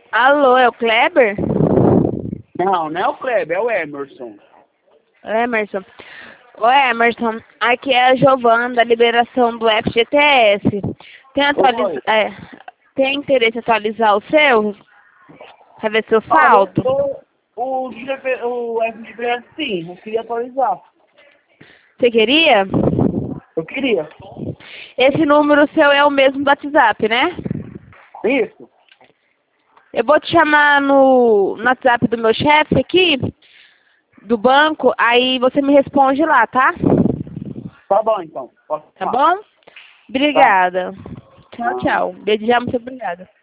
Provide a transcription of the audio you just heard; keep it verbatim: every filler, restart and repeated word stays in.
Alô, é o Kleber? Não, não é o Kleber, é o Emerson. Emerson. Ô Emerson, aqui é a Giovana da liberação do F G T S. Tem, atualiza... Oi. é, tem interesse em atualizar o seu? Pra ver seu Olha, eu saldo? tô... O, G P, o F G P S, sim, eu queria atualizar. Você queria? Eu queria. Esse número seu é o mesmo do WhatsApp, né? Isso? Eu vou te chamar no, no WhatsApp do meu chefe aqui, do banco, aí você me responde lá, tá? Tá bom, então. Posso Tá falar? bom? Tá. Obrigada. Tchau, Ah. tchau. Beijão, muito obrigada.